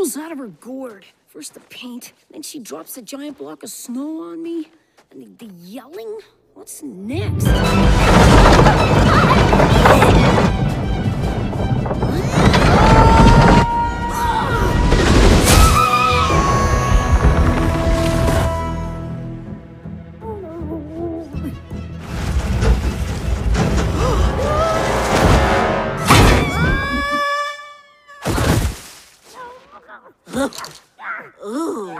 pulls out of her gourd. First the paint, then she drops a giant block of snow on me. And the yelling? What's next? Ooh.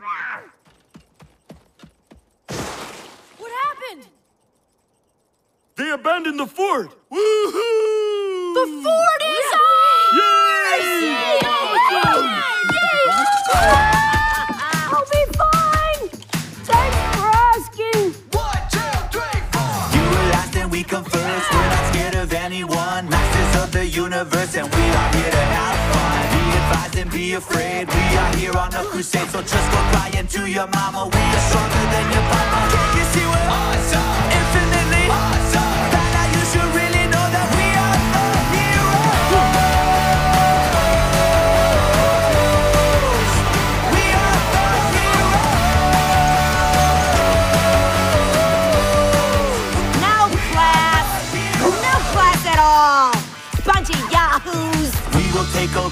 What happened? They abandoned the fort! Woohoo! The fort is ours! Yay! I'll be fine! Thanks for asking! 1, 2, 3, 4. You were last and we come first. We're not scared of anyone. Masters of the universe, and we are here to have fun. Be advised and be afraid. We are here on a crusade, so just go crying to your mama. We are stronger than your papa. Can't you see we're awesome? Infinitely awesome. By now you should really know that we are the heroes. We are the heroes. No class! No class at all! Bunch of yahoos! We will take